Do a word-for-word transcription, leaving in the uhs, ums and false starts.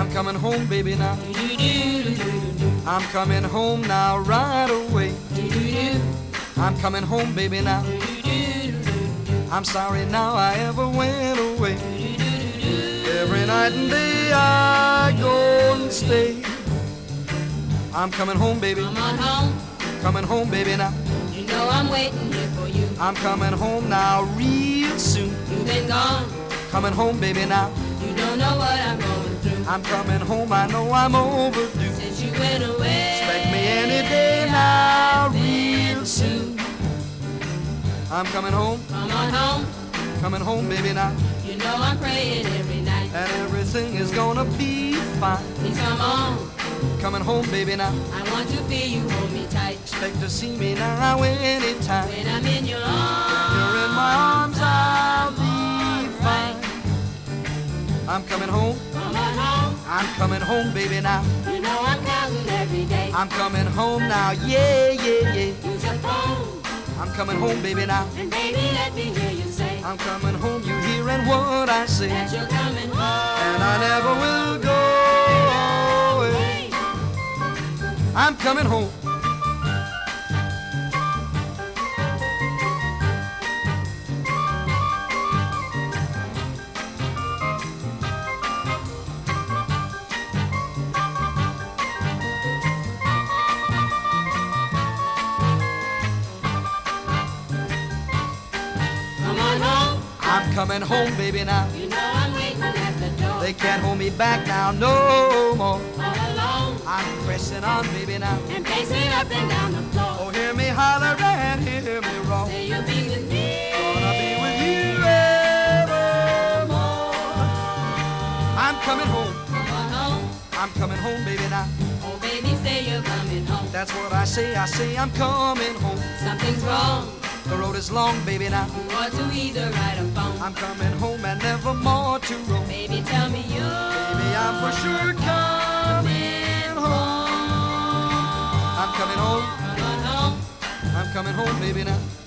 I'm coming home, baby, now. I'm coming home now, right away. I'm coming home, baby, now. I'm sorry now I ever went away. Every night and day I go and stay. I'm coming home, baby. Come on home. Coming home, baby, now. You know I'm waiting here for you. I'm coming home now real soon. You've been gone. Coming home, baby, now. You don't know what I'm going through. I'm coming home, I know I'm overdue. Since you went away. Expect me any day now real soon. I'm coming home. Come on home. Coming home, baby, now. You know I'm praying every night. And everything is gonna be fine. Please come on. Coming home, baby, now. I want to feel you hold me tight. Expect to see me now anytime. When I'm in your arms. You're in my arms, I'll be fine. I'm coming home. Come on home. I'm coming home, baby, now. You know I'm counting every day. I'm coming home now, yeah, yeah, yeah. Use your phone. I'm coming home, baby, now. And baby, let me hear you say. I'm coming home, you hearing what I say. That you're coming home. And I never will go away. I'm coming home. Come on home. I'm coming home, baby, now. You know I'm waiting at the door. They can't hold me back now no more. All alone. I'm pressing on, baby, now. And pacing up and down the floor. Oh, hear me holler and hear me roar. Say you'll be with me. Gonna be with you evermore. I'm coming home. Come on home. I'm coming home, baby, now. Oh, baby, say you're coming home. That's what I say. I say I'm coming home. Something's wrong. The road is long, baby, now. You ought to either write or phone. I'm coming home and never more to roam. Baby, tell me you. Baby, I'm for sure coming home. I'm coming home. Come on home. I'm coming home, baby, now.